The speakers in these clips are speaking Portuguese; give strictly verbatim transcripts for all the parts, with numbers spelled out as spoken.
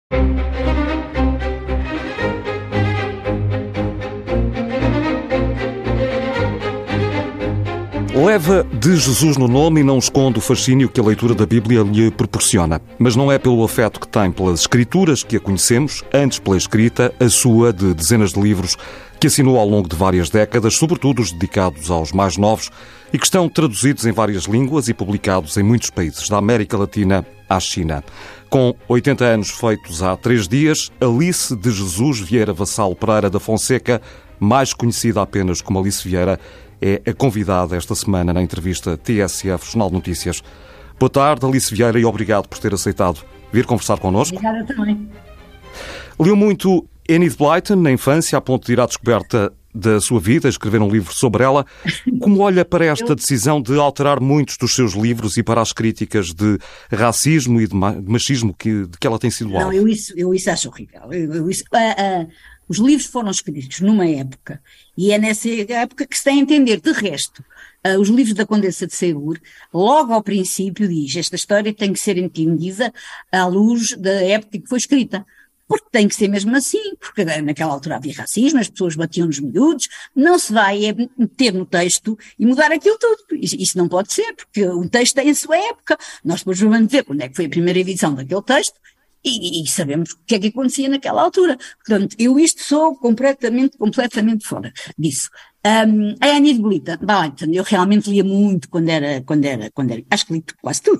Leva de Jesus no nome e não esconde o fascínio que a leitura da Bíblia lhe proporciona. Mas não é pelo afeto que tem pelas Escrituras que a conhecemos, antes pela escrita, a sua de dezenas de livros que assinou ao longo de várias décadas, sobretudo os dedicados aos mais novos, e que estão traduzidos em várias línguas e publicados em muitos países, da América Latina à China. Com oitenta anos feitos há três dias, Alice de Jesus Vieira Vassalo Pereira da Fonseca, mais conhecida apenas como Alice Vieira, é a convidada esta semana na entrevista T S F Jornal de Notícias. Boa tarde, Alice Vieira, e obrigado por ter aceitado vir conversar connosco. Obrigada também. Leu muito Enid Blyton na infância, a ponto de ir à descoberta da sua vida, escrever um livro sobre ela. Como olha para esta decisão de alterar muitos dos seus livros e para as críticas de racismo e de machismo que, de que ela tem sido alvo? Não, eu isso, eu isso acho horrível. Eu, eu isso, uh, uh, os livros foram escritos numa época, e é nessa época que se tem a entender. De resto, uh, os livros da Condessa de Ségur, logo ao princípio diz, esta história tem que ser entendida à luz da época que foi escrita. Porque tem que ser mesmo assim, porque naquela altura havia racismo, as pessoas batiam nos miúdos, não se vai meter no texto e mudar aquilo tudo. Isso não pode ser, porque o texto tem a sua época. Nós depois vamos ver quando é que foi a primeira edição daquele texto e, e sabemos o que é que acontecia naquela altura. Portanto, eu isto sou completamente, completamente fora disso. Um, a Enid Blyton, eu realmente lia muito quando era, quando era, quando era, acho que li quase tudo.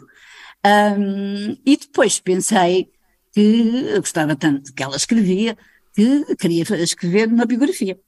Um, e depois pensei que eu gostava tanto que ela escrevia, que queria escrever uma biografia.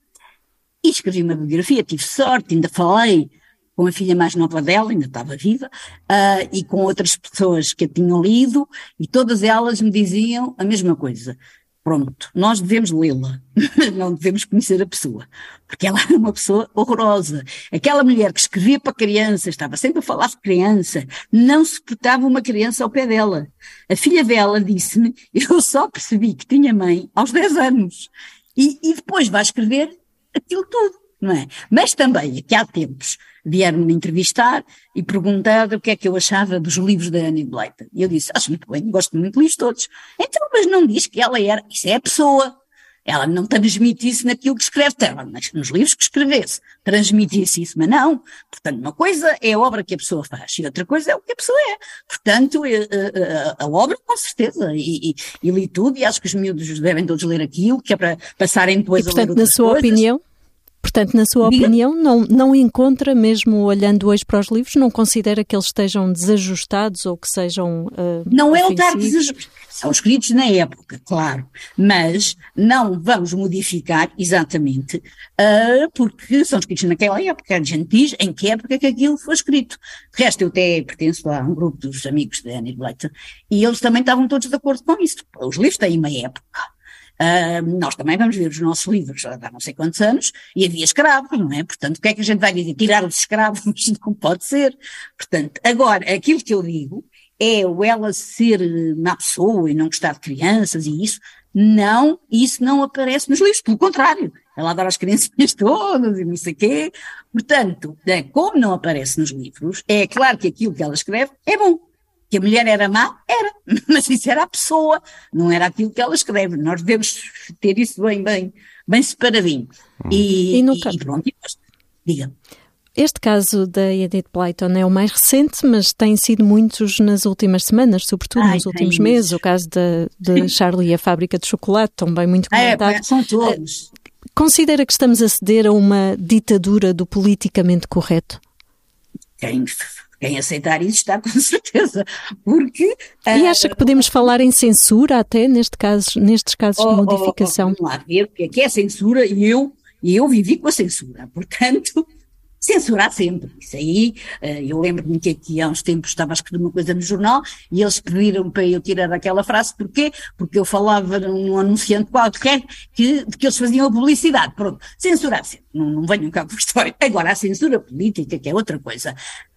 E escrevi uma biografia, tive sorte, ainda falei com a filha mais nova dela, ainda estava viva, uh, e com outras pessoas que a tinham lido, e todas elas me diziam a mesma coisa. Pronto, nós devemos lê-la, mas não devemos conhecer a pessoa, porque ela era uma pessoa horrorosa. Aquela mulher que escrevia para crianças, estava sempre a falar de criança, não suportava uma criança ao pé dela. A filha dela disse-me, eu só percebi que tinha mãe aos dez anos, e, e depois vai escrever aquilo tudo, não é? Mas também, aqui há tempos, vieram-me entrevistar e perguntar o que é que eu achava dos livros da Enid Blyton. E eu disse, acho muito bem, gosto muito de livros todos. Então, mas não diz que ela era, isso é a pessoa. Ela não transmite isso naquilo que escreve, mas nos livros que escrevesse, transmitisse isso, mas não. Portanto, uma coisa é a obra que a pessoa faz e outra coisa é o que a pessoa é. Portanto, a, a, a obra, com certeza, e, e, e li tudo, e acho que os miúdos devem todos ler aquilo, que é para passarem depois e, portanto, a ler outras na sua coisas. opinião, Portanto, na sua opinião, não, não encontra, mesmo olhando hoje para os livros, não considera que eles estejam desajustados ou que sejam uh, Não é o ofensivos? estar desajustados. São escritos na época, claro, mas não vamos modificar exatamente, uh, porque são escritos naquela época. A gente diz em que época que aquilo foi escrito. De resto, eu até pertenço a um grupo dos amigos de Enid Blyton e eles também estavam todos de acordo com isso. Os livros têm uma época. Uh, nós também vamos ver os nossos livros há não sei quantos anos e havia escravos, não é? Portanto, o que é que a gente vai dizer? Tirar os escravos? Não pode ser. Portanto, agora, aquilo que eu digo é o ela ser má pessoa e não gostar de crianças e isso, não, isso não aparece nos livros, pelo contrário, ela adora as criancinhas todas e não sei o quê. Portanto, como não aparece nos livros, é claro que aquilo que ela escreve é bom. Que a mulher era má? Era, mas isso era a pessoa, não era aquilo que ela escreve. Nós devemos ter isso bem, bem, bem separadinho. E, e, no e, caso, e pronto, diga. Este caso da Enid Blyton é o mais recente, mas têm sido muitos nas últimas semanas, sobretudo Ai, nos últimos é meses. O caso de Charlie e a Fábrica de Chocolate, também muito comentado. É, são todos. Considera que estamos a ceder a uma ditadura do politicamente correto? Quem... Quem aceitar isso está com certeza, porque... E acha que podemos uh, falar em censura até neste caso, nestes casos oh, de modificação? Oh, oh, vamos lá ver o que é que é censura e eu, e eu vivi com a censura, portanto, censurar sempre. Isso aí, uh, eu lembro-me que aqui há uns tempos estava a escrever uma coisa no jornal e eles pediram para eu tirar aquela frase, porquê? Porque eu falava num anunciante qualquer que, de que eles faziam a publicidade, pronto, censurar sempre, não, não venham cá com a história. Agora, a censura política, que é outra coisa.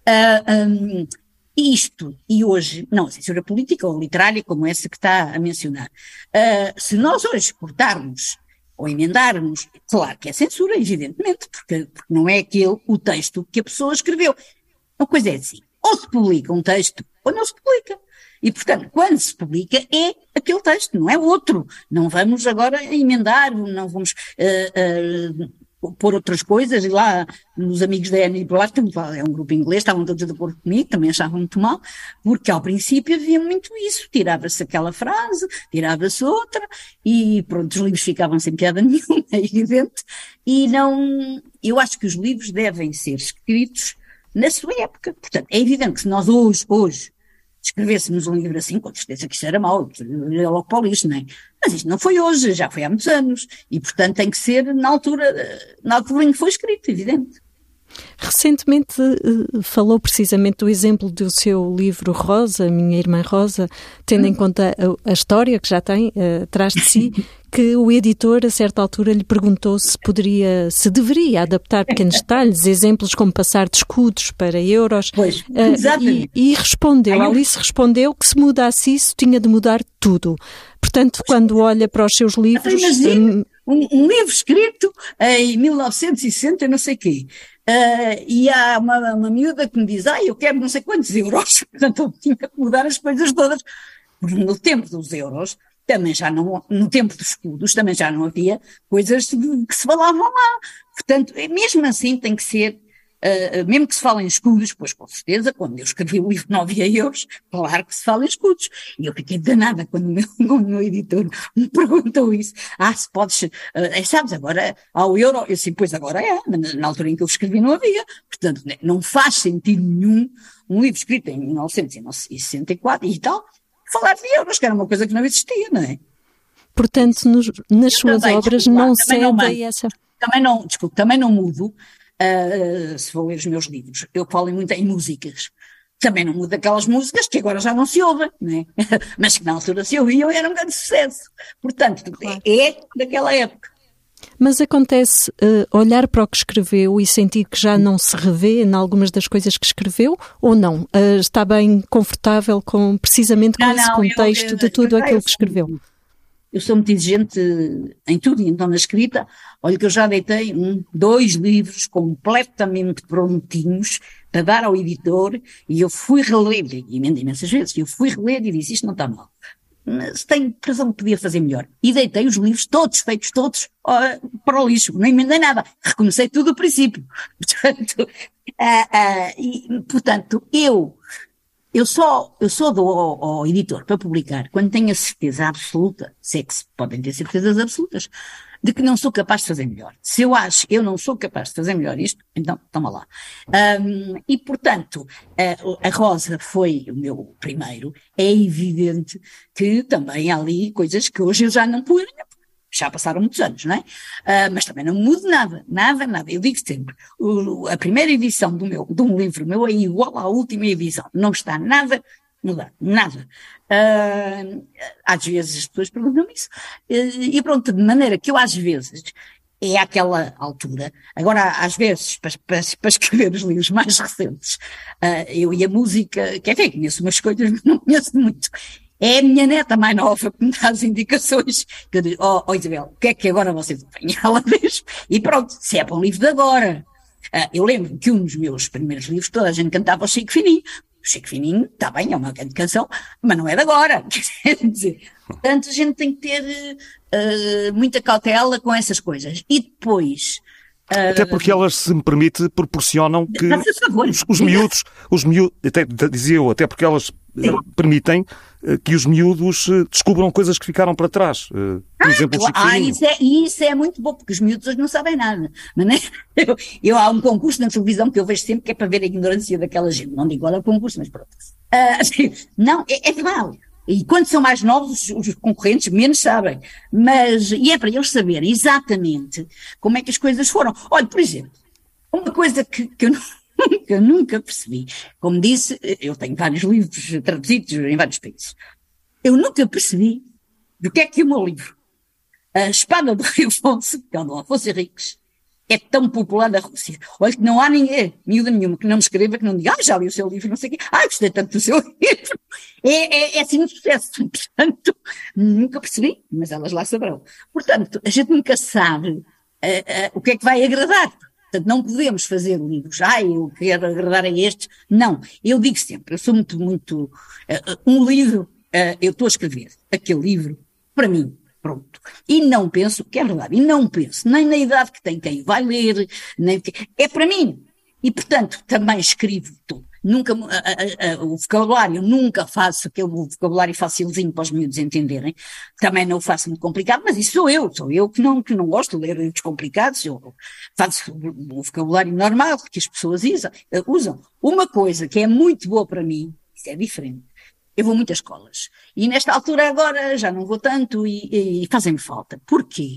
Uh, um, isto, e hoje, não, a censura política ou literária, como essa que está a mencionar, uh, se nós hoje cortarmos ou emendarmos, claro que é censura, evidentemente, porque, porque não é aquele o texto que a pessoa escreveu. Uma coisa é assim, ou se publica um texto, ou não se publica. E, portanto, quando se publica é aquele texto, não é outro. Não vamos agora emendar, não vamos uh, uh, pôr outras coisas. E lá, os amigos da Annie Blyton, é um grupo inglês, estavam todos de acordo comigo, também achavam muito mal, porque ao princípio havia muito isso. Tirava-se aquela frase, tirava-se outra, e pronto, os livros ficavam sem piada nenhuma, é evidente. E não, eu acho que os livros devem ser escritos na sua época. Portanto, é evidente que se nós hoje, hoje, escrevêssemos um livro assim, com certeza que isso era mau, era logo para o lixo, não é? Mas isto não foi hoje, já foi há muitos anos, e portanto tem que ser na altura, na altura em que foi escrito, evidente. Recentemente falou precisamente do exemplo do seu livro Rosa, Minha Irmã Rosa, tendo em conta a, a história que já tem uh, atrás de si, que o editor a certa altura lhe perguntou se poderia, se deveria adaptar pequenos detalhes, exemplos como passar de escudos para euros. Pois, uh, exatamente. E, e respondeu, Ai, eu... Alice respondeu que se mudasse isso tinha de mudar tudo. Portanto, quando olha para os seus livros... Imagina, um, um livro escrito em mil novecentos e sessenta, não sei o quê. Uh, e há uma, uma miúda que me diz, ah, eu quero não sei quantos euros, portanto eu tinha que mudar as coisas todas, porque no tempo dos euros, também já não, no tempo dos escudos, também já não havia coisas que se falavam lá, portanto, mesmo assim tem que ser, uh, mesmo que se fale em escudos, pois com certeza, quando eu escrevi o livro não havia euros, claro que se fala em escudos, e eu fiquei danada quando o meu, quando o meu editor me perguntou isso, ah, se podes, uh, sabes, agora ao euro, eu disse, pois agora é, mas na altura em que eu escrevi não havia, portanto, não faz sentido nenhum um livro escrito em mil novecentos e sessenta e quatro e tal, falar de euros, que era uma coisa que não existia, não é? Portanto, nos, nas eu suas também, obras desculpa, não cede essa... Também não, desculpe, também não mudo, uh, se vou ler os meus livros, eu falo muito em músicas, também não mudo aquelas músicas que agora já não se ouvem, não é? Mas que na altura se ouviam e era um grande sucesso. Portanto, claro. É daquela época. Mas acontece uh, olhar para o que escreveu e sentir que já não se revê em algumas das coisas que escreveu, ou não? Uh, está bem confortável com, precisamente com não, esse não, contexto eu, eu, de tudo eu, aquilo que escreveu? Eu sou muito exigente em tudo, e então na escrita, olha que eu já deitei um, dois livros completamente prontinhos para dar ao editor, e eu fui reler, e emendo imensas vezes, eu fui reler e disse, isto não está mal. Mas tenho razão que podia fazer melhor. E deitei os livros todos, feitos todos, uh, para o lixo. Não emendei nada. Recomecei tudo do princípio. Portanto, uh, uh, e, portanto eu, eu só, eu só dou ao, ao editor para publicar quando tenho a certeza absoluta, se é que se podem ter certezas absolutas, de que não sou capaz de fazer melhor. Se eu acho que eu não sou capaz de fazer melhor isto, então toma lá. Um, e, portanto, a, a Rosa foi o meu primeiro. É evidente que também há ali coisas que hoje eu já não punha, já passaram muitos anos, não é? Uh, mas também não mudo nada, nada, nada. Eu digo sempre, o, a primeira edição do meu, de um livro meu é igual à última edição. Não está nada mudar, nada. Uh, às vezes as pessoas perguntam-me isso. Uh, e pronto, de maneira que eu às vezes, é àquela altura, agora às vezes, para, para, para escrever os livros mais recentes, uh, eu e a música, quer dizer, conheço umas coisas, mas não conheço muito. É a minha neta mais nova que me dá as indicações, que eu digo, oh, oh Isabel, o que é que agora você tem? Ela diz, e pronto, se é para um livro de agora. Uh, eu lembro que um dos meus primeiros livros, toda a gente cantava o Chico Fininho. O Chico Fininho, está bem, é uma grande canção, mas não é de agora. Quer dizer, portanto, a gente tem que ter uh, muita cautela com essas coisas. E depois... Uh, até porque elas, se me permite, proporcionam que os, os miúdos, os miúdos, até, dizia eu, até porque elas uh, permitem uh, que os miúdos uh, descubram coisas que ficaram para trás. Uh, por ah, exemplo, o Chico ah, Fininho. Isso é, isso é muito bom, porque os miúdos hoje não sabem nada. Não é? eu, eu, há um concurso na televisão que eu vejo sempre que é para ver a ignorância daquela gente. Não digo qual é o concurso, mas pronto. Uh, não, é, é verdade. E quando são mais novos, os concorrentes menos sabem. Mas, e é para eles saberem exatamente como é que as coisas foram. Olha, por exemplo, uma coisa que, que, eu, que eu nunca percebi, como disse, eu tenho vários livros traduzidos em vários países. Eu nunca percebi do que é que o meu livro, A Espada do Rei Afonso, que é o do Afonso Henriques, é tão popular na Rússia. Olha que não há ninguém, miúda nenhuma, que não me escreva, que não diga, ah, já li o seu livro, não sei o quê, ah, gostei tanto do seu livro. É, é, é assim um sucesso. Portanto, nunca percebi, mas elas lá saberão. Portanto, a gente nunca sabe uh, uh, o que é que vai agradar. Portanto, não podemos fazer livros, ah, eu quero agradar a estes. Não, eu digo sempre, eu sou muito, muito, uh, um livro, uh, eu estou a escrever aquele livro para mim, pronto. E não penso, que é verdade, e não penso nem na idade que tem quem vai ler, nem, é para mim. E, portanto, também escrevo tudo. Nunca, a, a, a, o vocabulário, nunca faço aquele vocabulário facilzinho para os miúdos entenderem. Também não o faço muito complicado, mas isso sou eu, sou eu que não, que não gosto de ler livros complicados. Eu faço o vocabulário normal que as pessoas usam. Uma coisa que é muito boa para mim, isso é diferente. Eu vou muito às escolas. E nesta altura agora já não vou tanto e, e fazem-me falta. Porquê?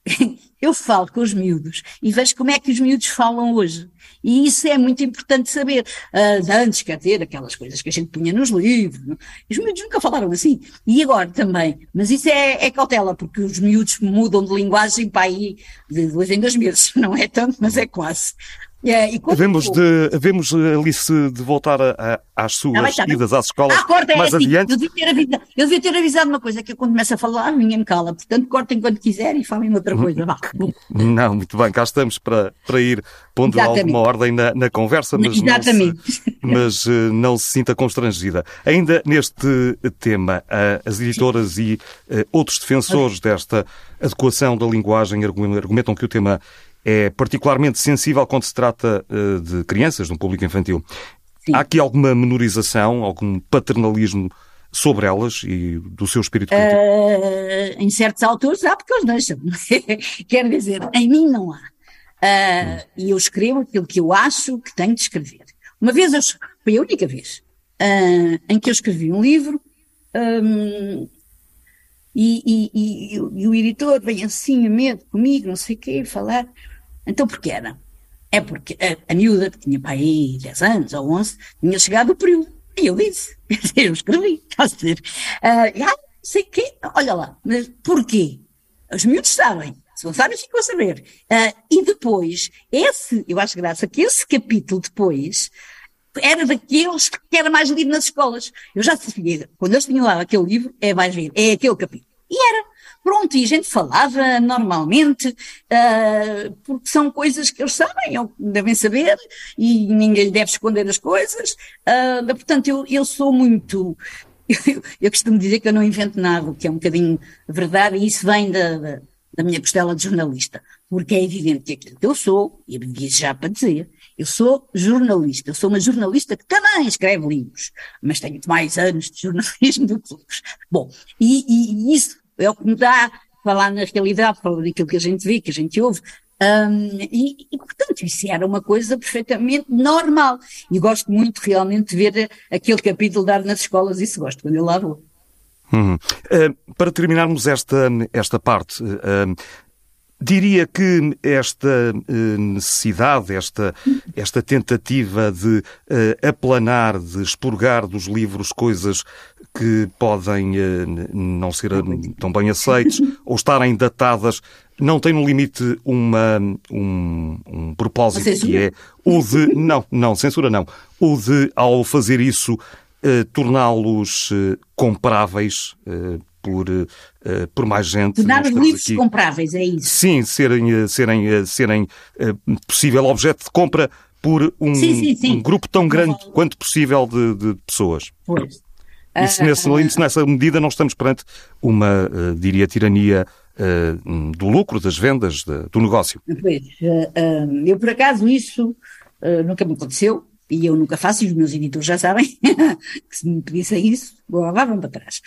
Eu falo com os miúdos e vejo como é que os miúdos falam hoje. E isso é muito importante saber. Uh, antes, quer dizer, aquelas coisas que a gente punha nos livros. Não? Os miúdos nunca falaram assim. E agora também. Mas isso é, é cautela, porque os miúdos mudam de linguagem para aí de dois em dois meses. Não é tanto, mas é quase. É, e havemos, de, havemos, Alice, de voltar a, a, às suas ah, tá idas às escolas ah, corta, mais é assim, adiante. Eu devia, ter avisado, eu devia ter avisado uma coisa, que eu quando começo a falar, ninguém me cala. Portanto, cortem quando quiserem e falem outra coisa. Vá. Não, muito bem, cá estamos para, para ir pondo Exatamente. alguma ordem na, na conversa, mas não, se, mas uh, não se sinta constrangida. Ainda neste tema, uh, as editoras e uh, outros defensores desta adequação da linguagem argumentam que o tema é particularmente sensível quando se trata uh, de crianças, de um público infantil. Sim. Há aqui alguma menorização, algum paternalismo sobre elas e do seu espírito crítico? Uh, em certos autores há, porque eles deixam. Quer dizer, em mim não há. Uh, hum. E eu escrevo aquilo que eu acho que tenho de escrever. Uma vez, eu, foi a única vez, uh, em que eu escrevi um livro um, e, e, e, e o editor vem assim a medo comigo, não sei o quê, falar. Então, porquê era? É porque a, a miúda, que tinha para aí dez anos ou onze, tinha chegado o período. E eu disse, eu escrevi, estás a dizer, uh, ah, não sei o quê, olha lá, mas porquê? Os miúdos sabem, se não sabem, ficam a saber. Uh, e depois, esse, eu acho graça que esse capítulo depois era daqueles que era mais lido nas escolas. Eu já sabia, quando eles tinham lá aquele livro, é mais lido, é aquele capítulo. E era. Pronto, e a gente falava normalmente, uh, porque são coisas que eles sabem, ou devem saber, e ninguém deve esconder as coisas. Uh, portanto, eu, eu sou muito... Eu, eu costumo dizer que eu não invento nada, que é um bocadinho verdade, e isso vem da, da, da minha costela de jornalista. Porque é evidente que aquilo que eu sou, e eu disse já para dizer, eu sou jornalista, eu sou uma jornalista que também escreve livros, mas tenho mais anos de jornalismo do que livros. Bom, e, e, e isso é o que me dá a falar na realidade, falar daquilo que a gente vê, que a gente ouve. Um, e, e, portanto, isso era uma coisa perfeitamente normal. E gosto muito realmente de ver aquele capítulo dado nas escolas, isso gosto, quando eu lá vou. Uhum. Uh, para terminarmos esta, esta parte, uh, diria que esta uh, necessidade, esta, esta tentativa de uh, aplanar, de expurgar dos livros coisas que podem uh, não ser uh, tão bem aceites ou estarem datadas, não tem no limite uma, um, um propósito que é o de... Não, não, censura não. O de, ao fazer isso, uh, torná-los uh, compráveis uh, por, uh, por mais gente. Tornar os livros aqui compráveis, é isso? Sim, serem, serem, serem uh, possível objeto de compra por um, sim, sim, sim. um grupo tão grande não, quanto possível de, de pessoas. Pois. Isso, nesse, uh, nessa medida, não estamos perante uma, uh, diria, tirania uh, do lucro, das vendas, de, do negócio. Pois, uh, uh, eu por acaso isso uh, nunca me aconteceu, e eu nunca faço, e os meus editores já sabem, que se me pedissem isso, levavam para trás.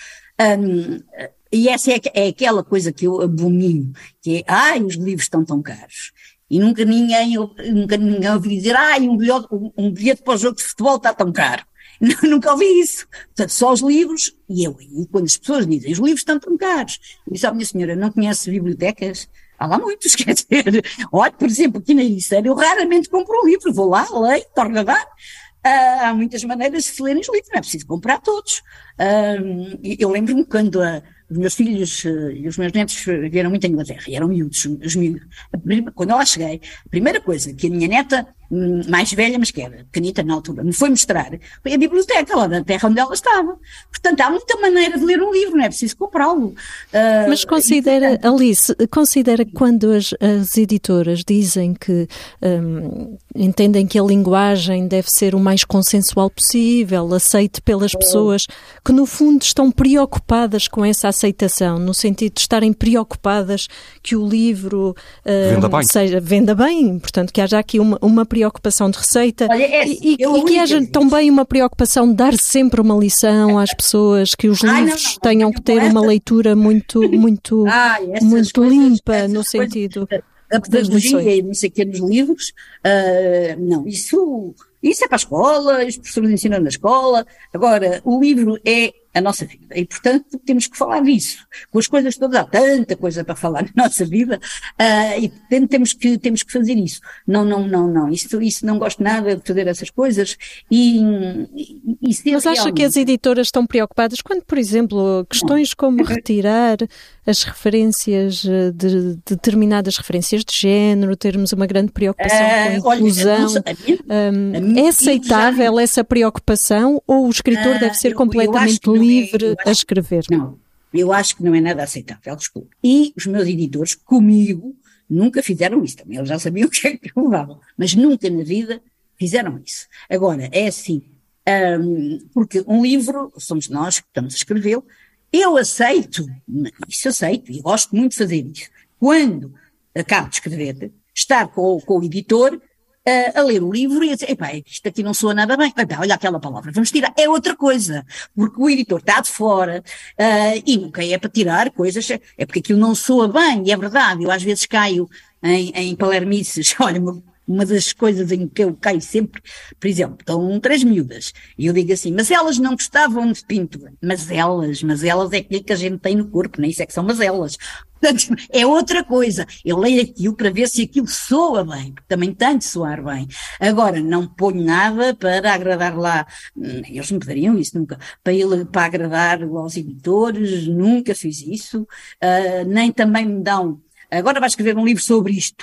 Um, e essa é, é aquela coisa que eu abomino, que é, ai, os livros estão tão caros. E nunca ninguém, nunca ninguém ouviu dizer, ai, um bilhete, um bilhete para o jogo de futebol está tão caro. Nunca ouvi isso. Portanto, só os livros, e eu, e quando as pessoas dizem, os livros estão tão caros, eu disse, ó, minha senhora, não conhece bibliotecas? Há lá muitos, quer dizer, olha, por exemplo, aqui na Ericeira, eu raramente compro um livro, vou lá, leio, torno a dar. Uh, há muitas maneiras de se lerem os livros, não é preciso comprar todos. Uh, eu lembro-me quando a, os meus filhos uh, e os meus netos vieram muito à Inglaterra, e eram miúdos, os miúdos. Quando eu lá cheguei, a primeira coisa que a minha neta mais velha, mas que era pequenita na altura, me foi mostrar, foi a biblioteca lá da terra onde ela estava. Portanto, há muita maneira de ler um livro, não é preciso comprá-lo. Uh, mas considera, e, Alice, considera que quando as, as editoras dizem que um, entendem que a linguagem deve ser o mais consensual possível, aceite pelas pessoas, que no fundo estão preocupadas com essa aceitação, no sentido de estarem preocupadas que o livro uh, venda bem. seja, venda bem, portanto que haja aqui uma, uma preocupação de receita. Olha, é, e, e, e que haja também uma preocupação de dar sempre uma lição às pessoas, que os ah, livros não, não, tenham que ter uma leitura muito, muito, ah, muito coisas, limpa no sentido a pedagogia e não sei o que nos livros, uh, não, isso, isso é para a escola, os professores ensinam na escola. Agora, o livro é a nossa vida e, portanto, temos que falar disso. Com as coisas todas, há tanta coisa para falar na nossa vida, uh, e temos que, temos que fazer isso. Não, não, não, não, isso, isso não gosto nada de fazer essas coisas e, e, e ser Mas acha realmente... que as editoras estão preocupadas quando, por exemplo, questões como retirar as referências de, de determinadas referências de género, termos uma grande preocupação uh, com a inclusão, olha, a minha, um, a minha, é aceitável já... essa preocupação ou o escritor uh, deve ser eu, completamente eu livre é, acho, a escrever? Não, eu acho que não é nada aceitável, desculpa. E os meus editores, comigo, nunca fizeram isso também, eles já sabiam o que é que levavam, mas nunca na vida fizeram isso. Agora, é assim, um, porque um livro, somos nós que estamos a escrevê-lo, eu aceito, isso aceito, e gosto muito de fazer isso, quando acabo de escrever, estar com, com o editor uh, a ler o livro e a dizer, epá, isto aqui não soa nada bem, epá, olha aquela palavra, vamos tirar, é outra coisa, porque o editor está de fora uh, e nunca é para tirar coisas, é porque aquilo não soa bem, e é verdade, eu às vezes caio em, em palermices, olha, uma das coisas em que eu caio sempre, por exemplo, estão três miúdas, e eu digo assim, mas elas não gostavam de pintura, mas elas, mas elas é aquilo que a gente tem no corpo, nem isso é que são, mas elas. Portanto, é outra coisa. Eu leio aquilo para ver se aquilo soa bem, porque também tem de soar bem. Agora, não ponho nada para agradar lá, eles não poderiam isso nunca, para, ele, para agradar aos editores, nunca fiz isso, uh, nem também me dão, agora vai escrever um livro sobre isto.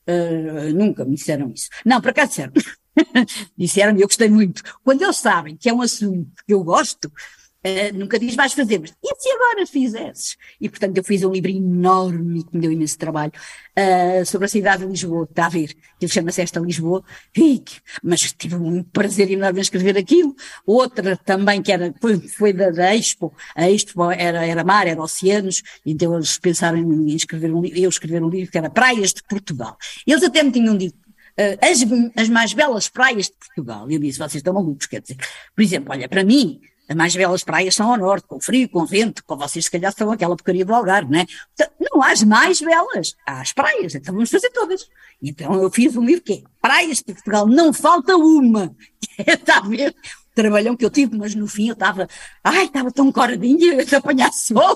Uh, nunca me disseram isso. Não, por acaso disseram. Disseram-me, eu gostei muito. Quando eles sabem que é um assunto que eu gosto, uh, nunca diz vais fazer, mas e se agora fizesses? E portanto eu fiz um livro enorme que me deu imenso trabalho uh, sobre a cidade de Lisboa, está a ver, ele chama-se Esta Lisboa, e, mas tive um prazer enorme em escrever aquilo. Outra também que era, foi, foi da, da Expo, a Expo era, era mar, era oceanos, então eles pensaram em escrever um livro, eu escrever um livro que era Praias de Portugal. Eles até me tinham dito, uh, as, as mais belas praias de Portugal, e eu disse, vocês estão malucos, quer dizer, por exemplo, olha, para mim, as mais belas praias são ao norte, com frio, com vento, com vocês se calhar são aquela porcaria do Algarve, não é? Então, não há as mais belas, há as praias, então vamos fazer todas. Então eu fiz um livro que é Praias de Portugal, não falta uma. Está a ver? O trabalhão que eu tive, mas no fim eu estava, ai, estava tão coradinha de apanhar sol.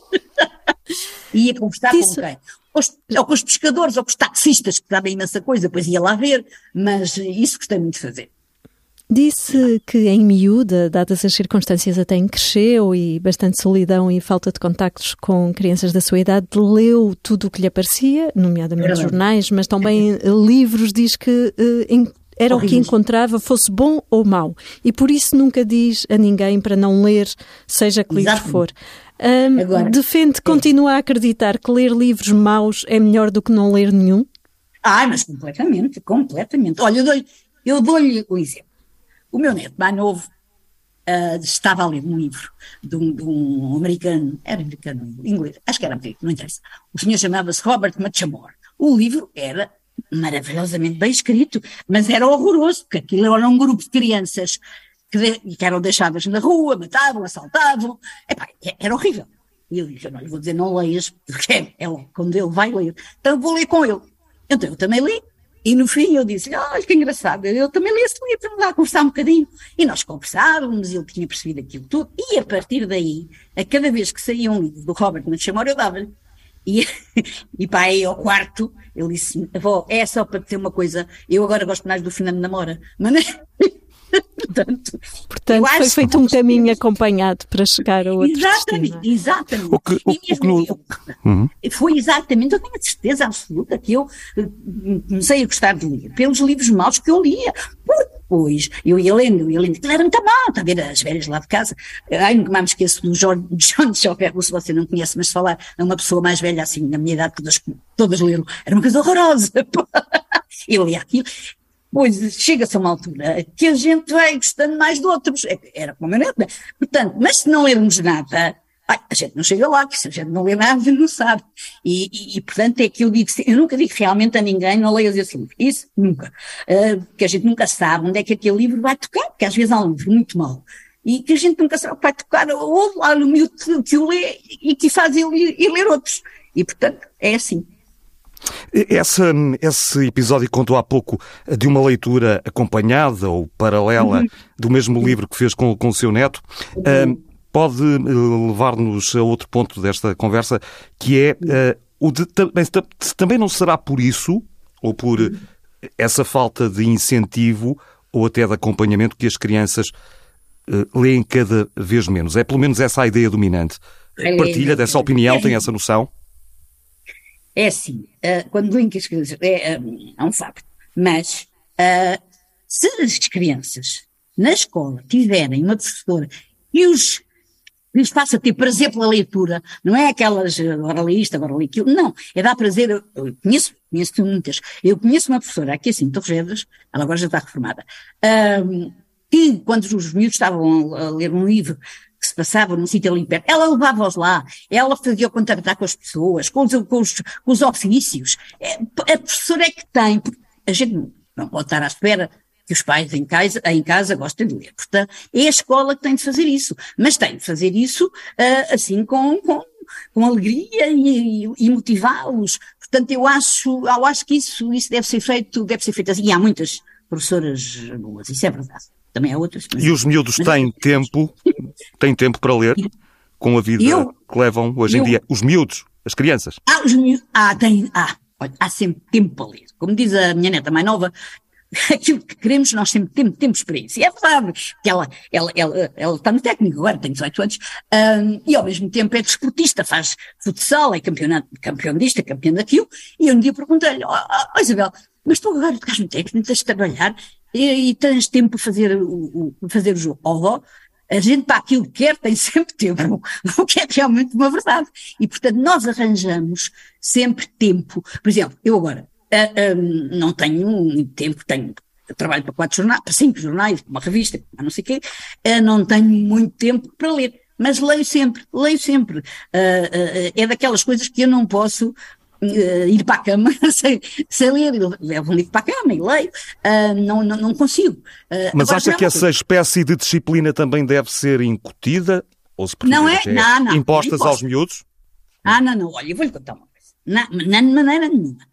E ia conversar com quem? Ou com os pescadores, ou com os taxistas, que sabem imensa coisa, depois ia lá ver, mas isso gostei muito de fazer. Disse que em miúda, dadas as circunstâncias até em que cresceu e bastante solidão e falta de contactos com crianças da sua idade, leu tudo o que lhe aparecia, nomeadamente é jornais, mas também livros, diz que uh, era horrível. O que encontrava, fosse bom ou mau. E por isso nunca diz a ninguém para não ler, seja que livro for. Um, Agora, defende, é. continua a acreditar que ler livros maus é melhor do que não ler nenhum? Ah, mas completamente, completamente. Olha, eu dou-lhe, eu dou-lhe um exemplo. O meu neto mais novo uh, estava a ler um livro de um, de um americano, era americano, inglês, acho que era americano, não interessa. O senhor chamava-se Robert Muchamore. O livro era maravilhosamente bem escrito, mas era horroroso, porque aquilo era um grupo de crianças que, de, que eram deixadas na rua, matavam, assaltavam, epá, era horrível. E eu disse, não lhe vou dizer não leias, porque é, é logo quando ele vai ler. Então eu vou ler com ele. Então eu também li. E no fim eu disse, olha que engraçado, eu também li esse livro, vamos lá conversar um bocadinho. E nós conversávamos, ele tinha percebido aquilo tudo, e a partir daí, a cada vez que saía um livro do Robert Muchamore, eu dava-lhe. E, e pá, aí ao quarto, ele disse, avó, é só para dizer uma coisa, eu agora gosto mais do Fernando Namora, mas não é, Portanto, Portanto foi feito um caminho acompanhado para chegar a outro exatamente, destino. Exatamente. O que, o, E mesmo o que no... eu, uhum. foi exatamente, eu tenho a certeza absoluta que eu comecei a gostar de ler pelos livros maus que eu lia. Depois, eu ia lendo, eu ia lendo, aquilo era muito mal, está a ver as velhas lá de casa. Ai, nunca mais me esqueço do John Choquer, se você não conhece, mas se falar a uma pessoa mais velha, assim, na minha idade, todas, todas leram, era uma coisa horrorosa. Eu lia aquilo. Pois chega-se a uma altura que a gente vai gostando mais de outros. Era como a minha neta. Portanto, mas se não lermos nada, ai, a gente não chega lá, que se a gente não lê nada, não sabe. E, e, e portanto, é que eu digo, eu nunca digo realmente a ninguém, não leias esse livro. Isso, nunca. Uh, porque a gente nunca sabe onde é que aquele livro vai tocar, porque às vezes há um livro muito mau. E que a gente nunca sabe o que vai tocar, ou lá no miúdo que o lê e que faz ele ir ler outros. E, portanto, é assim. Essa, esse episódio contou há pouco de uma leitura acompanhada ou paralela uhum. do mesmo livro que fez com, com o seu neto. Uhum. Uh, pode levar-nos a outro ponto desta conversa, que é uh, o de, também, também não será por isso, ou por uhum. essa falta de incentivo ou até de acompanhamento, que as crianças uh, leem cada vez menos. É pelo menos essa a ideia dominante. Partilha dessa opinião, tem essa noção? É assim, uh, quando leem que as crianças, é, uh, é um facto, mas uh, se as crianças na escola tiverem uma professora e os lhes faça ter prazer pela leitura, não é aquelas, agora li isto, agora li aquilo, não, é dar prazer, eu, eu conheço, conheço muitas, eu conheço uma professora aqui assim, Torres Vedras, ela agora já está reformada, uh, que quando os miúdos estavam a ler um livro que se passava num sítio ali perto, ela levava-os lá, ela fazia o contactar com as pessoas, com os, com os, com os ofícios. É, a professora é que tem, a gente não, não pode estar à espera que os pais em casa, em casa gostem de ler. Portanto, é a escola que tem de fazer isso, mas tem de fazer isso uh, assim com, com, com alegria e, e, e motivá-los. Portanto, eu acho, eu acho que isso, isso deve ser feito, deve ser feito assim. E há muitas professoras boas, isso é verdade. Também há outras. E os miúdos têm tempo, têm tempo para ler, com a vida eu, que levam hoje eu, em dia. Os miúdos, as crianças. Ah, os miúdos, ah, tem, ah, olha, há sempre tempo para ler. Como diz a minha neta mais nova, aquilo que queremos, nós sempre temos, temos experiência. É verdade, que ela, ela, ela, ela está no técnico agora, tem dezoito anos, um, e ao mesmo tempo é desportista, faz futsal, é campeonato, campeão disto, é campeão daquilo, e um dia perguntei-lhe, ó oh, oh, Isabel, mas tu agora estás no técnico, tens de trabalhar, e, e tens tempo para fazer o, o, fazer o jogo. Oh, a gente para aquilo que quer tem sempre tempo, o que é realmente uma verdade. E portanto nós arranjamos sempre tempo. Por exemplo, eu agora uh, um, não tenho muito tempo, tenho, eu trabalho para quatro jornais, para cinco jornais, uma revista, não sei o quê, uh, não tenho muito tempo para ler, mas leio sempre, leio sempre. Uh, uh, é daquelas coisas que eu não posso Uh, ir para a cama sem, sem ler, eu levo um livro para a cama e leio, uh, não, não, não consigo. Uh, Mas acha que essa espécie de disciplina também deve ser incutida? Ou se não é, é não, não, impostas não aos miúdos? Ah, não, não, olha, eu vou-lhe contar uma coisa. Não, não de maneira nenhuma.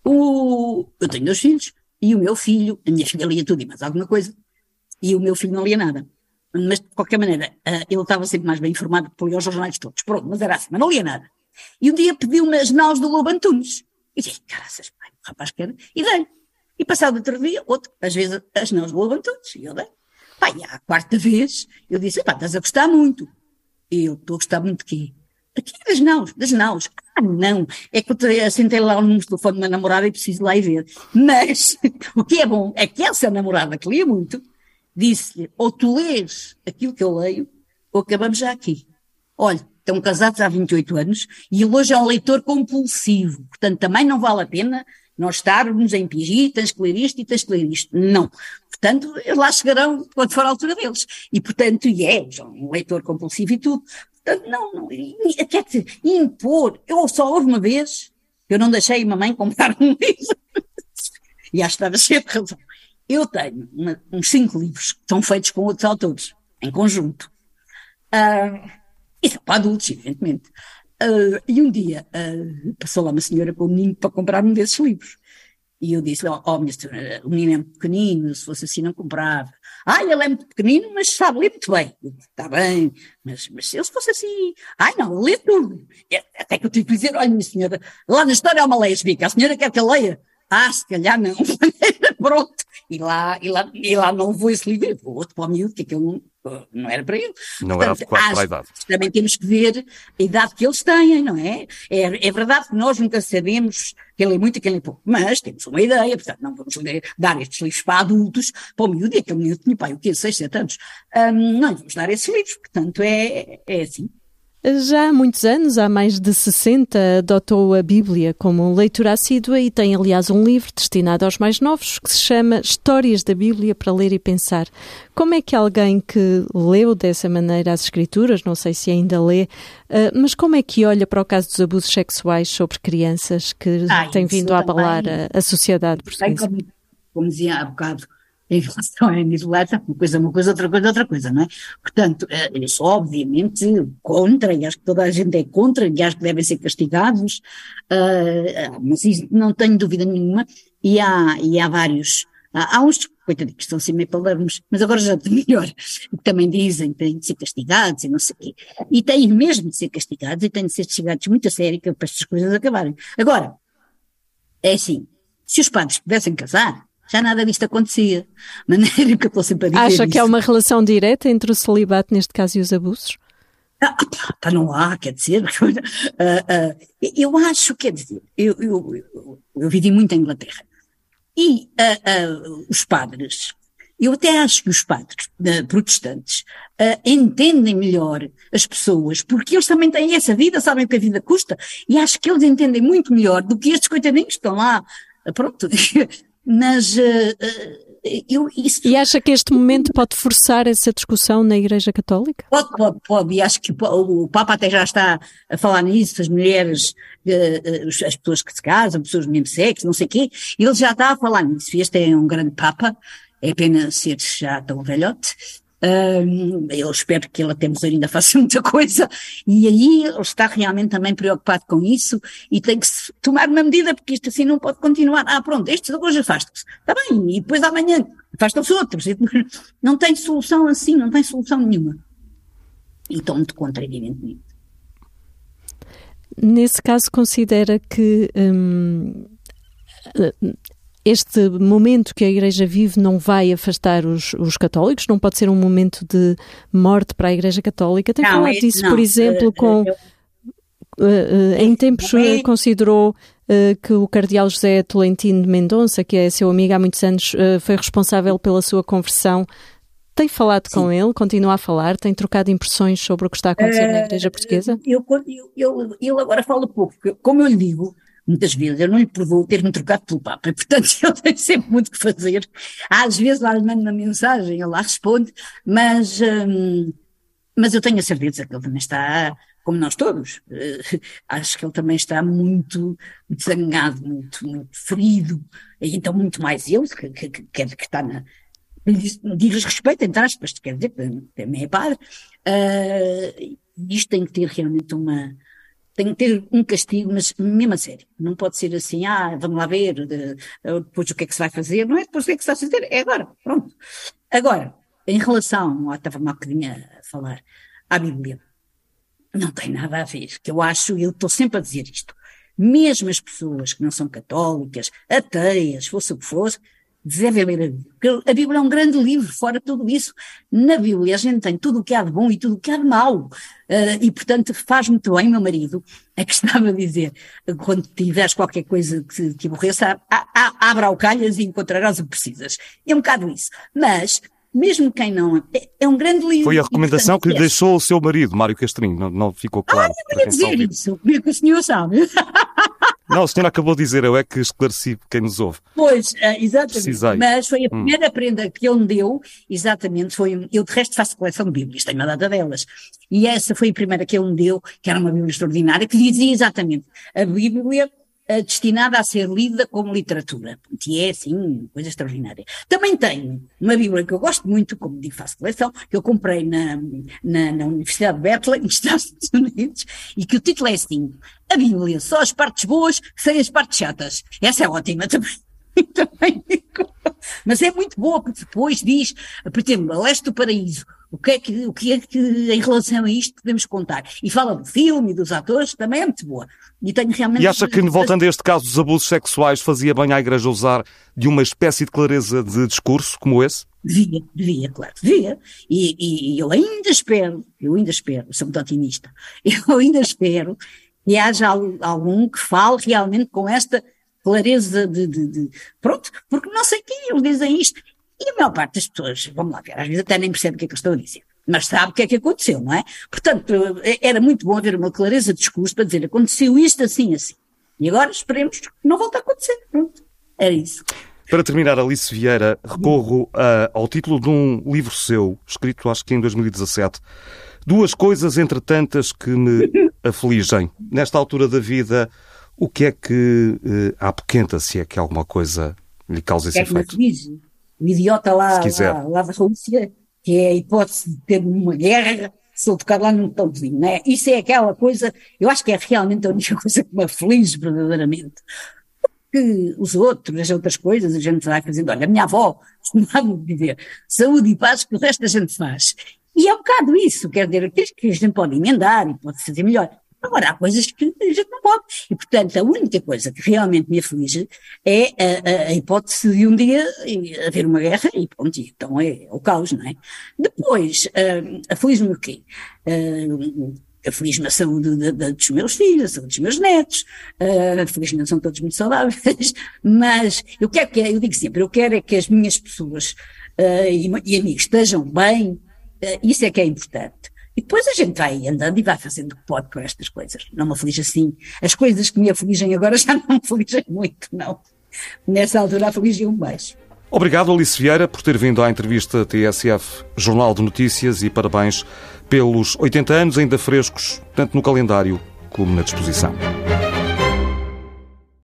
O, eu tenho dois filhos e o meu filho, a minha filha lia tudo e mais alguma coisa, e o meu filho não lia nada. Mas de qualquer maneira, uh, ele estava sempre mais bem informado porque lia os jornais todos. Pronto, mas era assim, mas não lia nada. E um dia pediu-me as naus do Lobo Antunes. E disse, caraças, pai, o rapaz quer. E dei. E passado outro dia, outro, às vezes as naus do Lobo Antunes. E eu dei. Pai, à quarta vez, eu disse, pá, estás a gostar muito. E eu estou a gostar muito de quê? Aqui das naus, das naus. Ah, não, é que eu sentei lá no telefone de uma namorada e preciso lá ir ver. Mas, o que é bom é que essa namorada que lia muito, disse-lhe, ou tu lês aquilo que eu leio, ou acabamos já aqui. Olha, estão casados há vinte e oito anos e ele hoje é um leitor compulsivo. Portanto, também não vale a pena nós estarmos a impingir, tens que ler isto e tens que ler isto. Não. Portanto, lá chegarão quando for a altura deles. E, portanto, e é um leitor compulsivo e tudo. Portanto, não, não, quer dizer, impor. Eu só houve uma vez, eu não deixei a mamãe comprar um livro. E acho que estava cheio de razão. Eu tenho uma, uns cinco livros que são feitos com outros autores, em conjunto. Ah... Uh, Isso é para adultos, evidentemente. Uh, e um dia uh, passou lá uma senhora com o menino para comprar um desses livros. E eu disse, ó, oh, minha senhora, o menino é muito pequenino, se fosse assim não comprava. Ah, ele é muito pequenino, mas sabe ler muito bem. Está bem, mas, mas se ele fosse assim, ai não, lê tudo. É, até que eu tive que dizer, olha minha senhora, lá na história há uma lésbica, a senhora quer que eu leia? Ah, se calhar não. Pronto, e lá, e lá, e lá não levou esse livro, levou outro para o miúdo, que aquilo não, não era para ele. Não Portanto, era adequado acho para a idade. que também temos que ver a idade que eles têm, não é? É, é verdade que nós nunca sabemos quem lê muito e quem lê pouco, mas temos uma ideia, portanto não vamos ler, dar estes livros para adultos, para o miúdo, e aquele miúdo tinha, pai, o quê, seis, sete anos, um, não vamos dar esses livros, portanto é, é assim. Já há muitos anos, há mais de sessenta, adotou a Bíblia como leitura assídua e tem, aliás, um livro destinado aos mais novos que se chama Histórias da Bíblia para Ler e Pensar. Como é que alguém que leu dessa maneira as Escrituras, não sei se ainda lê, mas como é que olha para o caso dos abusos sexuais sobre crianças que ah, tem vindo a abalar a, a sociedade portuguesa? Como, como dizia há bocado, em relação à infidelidade, uma coisa é uma coisa, outra coisa é outra coisa, não é? Portanto, eu sou obviamente contra, e acho que toda a gente é contra, e acho que devem ser castigados, uh, mas isso não tenho dúvida nenhuma, e há, e há vários, há, há uns, coitadinhos, que estão assim meio palermos, mas agora já estão melhor, que também dizem que têm de ser castigados e não sei o quê, e têm mesmo de ser castigados, e têm de ser castigados muito a sério para estas coisas acabarem. Agora, é assim, se os padres pudessem casar, já nada disto acontecia. Maneira que eu estou sempre a dizer. Acha isso. que há uma relação direta entre o celibato, neste caso, e os abusos? Ah, tá, não há, quer dizer. Uh, uh, eu acho, quer dizer, eu, eu, eu, eu vivi muito em Inglaterra. E uh, uh, os padres, eu até acho que os padres uh, protestantes uh, entendem melhor as pessoas, porque eles também têm essa vida, sabem o que a vida custa, e acho que eles entendem muito melhor do que estes coitadinhos que estão lá, uh, pronto. Mas uh, uh, eu isso... E acha que este momento pode forçar essa discussão na Igreja Católica? Pode, pode, pode, e acho que o Papa até já está a falar nisso, as mulheres, uh, as pessoas que se casam, pessoas do mesmo sexo, não sei o quê, ele já está a falar nisso, este é um grande Papa, é pena ser já tão velhote. Um, eu espero que ele até morrer ainda faça muita coisa, e aí ele está realmente também preocupado com isso e tem que tomar uma medida, porque isto assim não pode continuar. Ah, pronto, estes hoje afastam-se, está bem, e depois amanhã afastam-se outros, não tem solução assim, não tem solução nenhuma. E estou muito contra, evidentemente. Nesse caso, considera que hum, este momento que a Igreja vive não vai afastar os, os católicos? Não pode ser um momento de morte para a Igreja Católica? Tem não, falado é, disso, não, por exemplo, com... Eu, uh, uh, em tempos é, considerou uh, que o cardeal José Tolentino de Mendonça, que é seu amigo há muitos anos, uh, foi responsável pela sua conversão. Tem falado sim. com ele? Continua a falar? Tem trocado impressões sobre o que está a acontecer uh, na Igreja Portuguesa? Eu, eu, eu, eu agora falo pouco, porque, como eu lhe digo, muitas vezes eu não lhe provou ter-me trocado pelo Papa, portanto ele tem sempre muito que fazer. Às vezes lá lhe mando uma mensagem, ele lá responde, mas, hum, mas eu tenho a certeza que ele também está, como nós todos, uh, acho que ele também está muito, muito zangado, muito, muito ferido, e então muito mais ele, que, que, que, que está na... diz respeito, entre aspas, quer dizer, que também é padre, uh, isto tem que ter realmente uma... tem que ter um castigo, mas mesmo a sério. Não pode ser assim, ah, vamos lá ver, de, depois o que é que se vai fazer. Não é depois o que é que se vai fazer, é agora, pronto. Agora, em relação, ah, estava-me há bocadinho a falar, à Bíblia, não tem nada a ver, que eu acho, eu estou sempre a dizer isto, mesmo as pessoas que não são católicas, ateias, fosse o que fosse, devem ler a Bíblia. Porque a Bíblia é um grande livro, fora tudo isso. Na Bíblia a gente tem tudo o que há de bom e tudo o que há de mau. Uh, e, portanto, faz muito bem, meu marido, é que estava a dizer, quando tiveres qualquer coisa que te aborreça, abra o calhas e encontrarás o que precisas. É um bocado isso. Mas, mesmo quem não... É, é um grande livro. Foi a recomendação e, portanto, que lhe é. deixou o seu marido, Mário Castrinho, não, não ficou claro. Ah, eu ia dizer isso, como é que o senhor sabe? Não, a senhora acabou de dizer, eu é que esclareci quem nos ouve. Pois, exatamente, Precisei. Mas foi a hum. primeira prenda que ele me deu, exatamente, foi, eu de resto faço coleção de Bíblias, tenho uma data delas, e essa foi a primeira que ele me deu, que era uma Bíblia extraordinária, que dizia exatamente, a Bíblia uh, destinada a ser lida como literatura, e é assim, coisa extraordinária. Também tenho uma Bíblia que eu gosto muito, como digo, faço coleção, que eu comprei na, na, na Universidade de Bethlehem, nos Estados Unidos, e que o título é assim, a Bíblia, só as partes boas, sem as partes chatas. Essa é ótima também. também. Mas é muito boa, porque depois diz, por exemplo, a leste do paraíso, O que, é que, o que é que em relação a isto podemos contar? E fala do filme e dos atores, também é muito boa. E tenho realmente... E acha que, voltando a este caso dos abusos sexuais, fazia bem à Igreja usar de uma espécie de clareza de discurso como esse? Devia, devia, claro, devia. E, e, e eu ainda espero, eu ainda espero, sou muito otimista, eu ainda espero que haja algum que fale realmente com esta clareza de, de, de... Pronto, porque não sei quem, eles dizem isto. E a maior parte das pessoas, vamos lá ver, às vezes até nem percebe o que é que eu estou a dizer, mas sabe o que é que aconteceu, não é? Portanto, era muito bom haver uma clareza de discurso para dizer, aconteceu isto assim, assim. E agora esperemos que não volte a acontecer. Pronto, era isso. Para terminar, Alice Vieira, recorro uh, ao título de um livro seu, escrito acho que em dois mil e dezassete. Duas coisas entre tantas que me afligem. Nesta altura da vida, o que é que uh, apoquenta, se é que alguma coisa lhe causa esse efeito? O idiota lá, lá, lá da Rússia, que é a hipótese de ter uma guerra, se ele tocar lá num botãozinho, não é? Isso é aquela coisa, eu acho que é realmente a única coisa que me aflige verdadeiramente. Porque os outros, as outras coisas, a gente vai fazendo, olha, a minha avó costumava dizer, saúde e paz, que o resto a gente faz. E é um bocado isso, quer dizer, aquilo que a gente pode emendar e pode fazer melhor. Agora, há coisas que a gente não pode. E, portanto, a única coisa que realmente me aflige é a, a, a hipótese de um dia haver uma guerra e pronto, então é, é o caos, não é? Depois, uh, aflige-me o quê? Uh, aflige-me a saúde de, de, dos meus filhos, a saúde dos meus netos, uh, felizmente não são todos muito saudáveis, mas eu quero que, eu digo sempre, eu quero é que as minhas pessoas uh, e, e amigos estejam bem, uh, isso é que é importante. E depois a gente vai andando e vai fazendo o que pode com estas coisas. Não me aflige assim. As coisas que me afligem agora já não me afligem muito, não. Nessa altura afligiam-me mais. Obrigado, Alice Vieira, por ter vindo à entrevista T S F Jornal de Notícias e parabéns pelos oitenta anos ainda frescos, tanto no calendário como na disposição.